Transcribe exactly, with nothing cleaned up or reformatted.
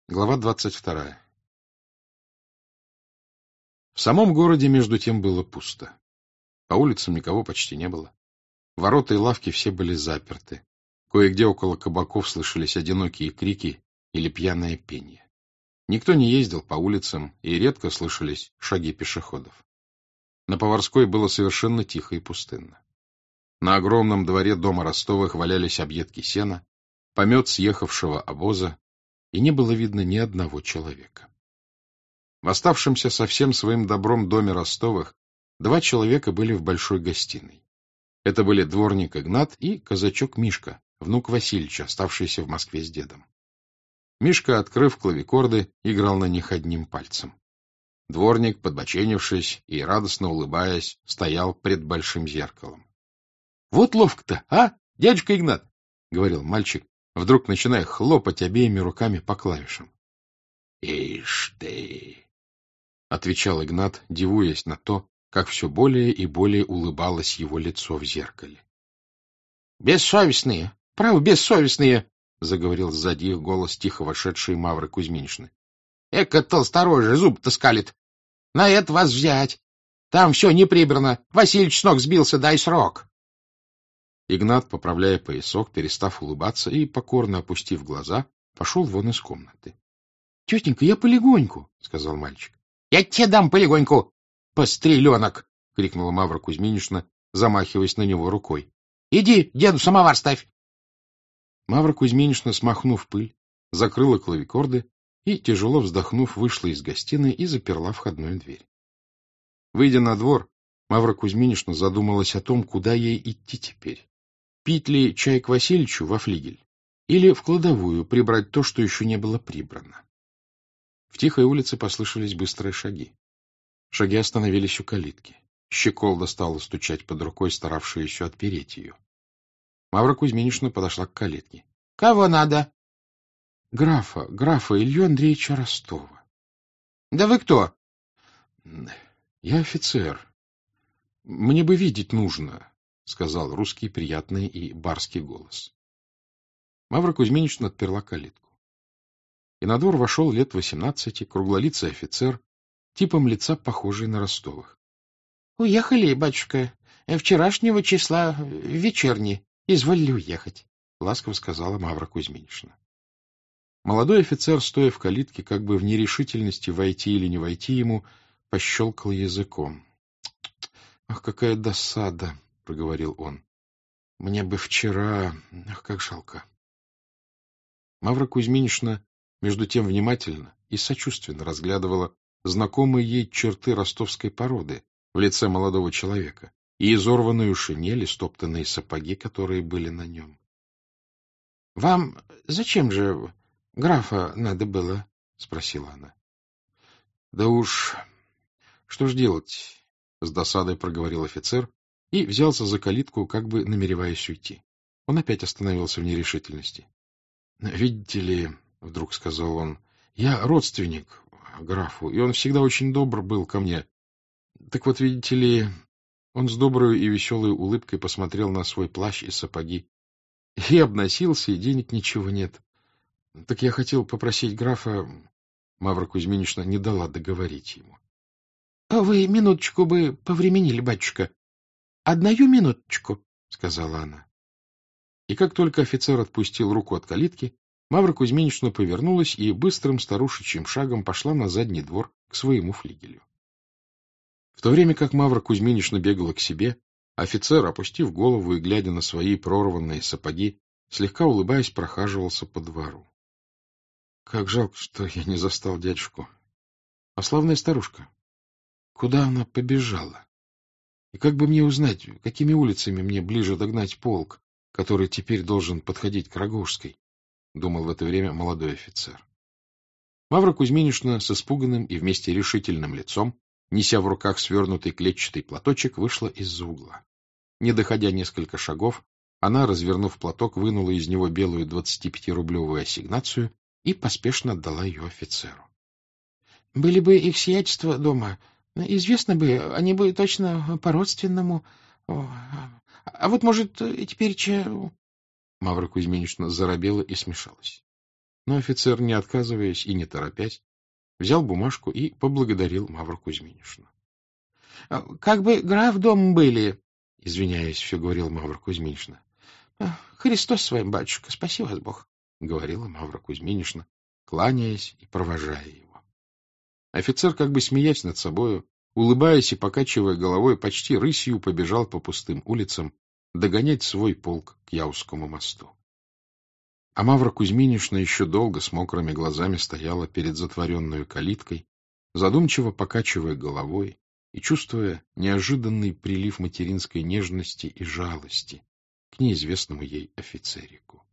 Глава двадцать вторая. В самом городе, между тем, было пусто. По улицам никого почти не было. Ворота и лавки все были заперты. Кое-где около кабаков слышались одинокие крики или пьяное пение. Никто не ездил по улицам, и редко слышались шаги пешеходов. На Поварской было совершенно тихо и пустынно. На огромном дворе дома Ростовых валялись объедки сена, помет съехавшего обоза, и не было видно ни одного человека. В оставшемся со всем своим добром доме Ростовых два человека были в большой гостиной. Это были дворник Игнат и казачок Мишка, внук Васильича, оставшийся в Москве с дедом. Мишка, открыв клавикорды, играл на них одним пальцем. Дворник, подбоченившись и радостно улыбаясь, стоял пред большим зеркалом. — Вот ловко-то, а, дядюшка Игнат? — говорил мальчик, вдруг начиная хлопать обеими руками по клавишам. — Ишь ты! — отвечал Игнат, дивуясь на то, как все более и более улыбалось его лицо в зеркале. — Бессовестные! Право, бессовестные! — заговорил сзади их голос тихо вошедшей Мавры Кузьминишны. — Эка толсторожие, зуб-то скалит! На это вас взять! Там все не прибрано! Васильич с ног сбился, дай срок! Игнат, поправляя поясок, перестав улыбаться и, покорно опустив глаза, пошел вон из комнаты. — Тетенька, я полегоньку, — сказал мальчик. — Я тебе дам полегоньку, постреленок! — крикнула Мавра Кузьминишна, замахиваясь на него рукой. — Иди, деду самовар ставь! Мавра Кузьминишна, смахнув пыль, закрыла клавикорды и, тяжело вздохнув, вышла из гостиной и заперла входную дверь. Выйдя на двор, Мавра Кузьминишна задумалась о том, куда ей идти теперь. Пить ли чай к Васильичу во флигель или в кладовую прибрать то, что еще не было прибрано? В тихой улице послышались быстрые шаги. Шаги остановились у калитки. Щеколда стала стучать под рукой, старавшая еще отпереть ее. Мавра Кузьминишна подошла к калитке. — Кого надо? — Графа, графа Илью Андреевича Ростова. — Да вы кто? — Я офицер. Мне бы видеть нужно, — сказал русский приятный и барский голос. Мавра Кузьминишна отперла калитку. И на двор вошел лет восемнадцати круглолицый офицер, типом лица похожий на Ростовых. — Уехали, батюшка, вчерашнего числа вечерни. Изволили уехать, — ласково сказала Мавра Кузьминишна. Молодой офицер, стоя в калитке, как бы в нерешительности войти или не войти ему, пощелкал языком. — Ах, какая досада! — проговорил он. — Мне бы вчера... Ах, как жалко! Мавра Кузьминишна, между тем, внимательно и сочувственно разглядывала знакомые ей черты ростовской породы в лице молодого человека и изорванную шинель и стоптанные сапоги, которые были на нем. — Вам зачем же графа надо было? — спросила она. — Да уж, что ж делать? — с досадой проговорил офицер и взялся за калитку, как бы намереваясь уйти. Он опять остановился в нерешительности. — Видите ли, — вдруг сказал он, — я родственник графу, и он всегда очень добр был ко мне. Так вот, видите ли... Он с доброй и веселой улыбкой посмотрел на свой плащ и сапоги. И обносился, и денег ничего нет. Так я хотел попросить графа... Мавра Кузьминишна не дала договорить ему. — Вы минуточку бы повременили, батюшка. — Одною минуточку, — сказала она. И как только офицер отпустил руку от калитки, Мавра Кузьминишна повернулась и быстрым старушечьим шагом пошла на задний двор к своему флигелю. В то время как Мавра Кузьминишна бегала к себе, офицер, опустив голову и глядя на свои прорванные сапоги, слегка улыбаясь, прохаживался по двору. Как жалко, что я не застал дядюшку. А славная старушка, куда она побежала? И как бы мне узнать, какими улицами мне ближе догнать полк, который теперь должен подходить к Рогожской? — думал в это время молодой офицер. Мавра Кузьминишна с испуганным и вместе решительным лицом, неся в руках свернутый клетчатый платочек, вышла из-за угла. Не доходя несколько шагов, она, развернув платок, вынула из него белую двадцатипятирублевую ассигнацию и поспешно отдала ее офицеру. — Были бы их сиятельства дома, известно бы, они бы точно по-родственному. А вот, может, теперь че... Мавра Кузьминишна заробела и смешалась. Но офицер, не отказываясь и не торопясь, взял бумажку и поблагодарил Мавру Кузьминишну. — Как бы граф дома были, — извиняясь, все говорил Мавра Кузьминишна. — Христос с вами, батюшка, спаси вас Бог, — говорила Мавра Кузьминишна, кланяясь и провожая его. Офицер, как бы смеясь над собою, улыбаясь и покачивая головой, почти рысью побежал по пустым улицам догонять свой полк к Яузскому мосту. А Мавра Кузьминишна еще долго с мокрыми глазами стояла перед затворенной калиткой, задумчиво покачивая головой и чувствуя неожиданный прилив материнской нежности и жалости к неизвестному ей офицерику.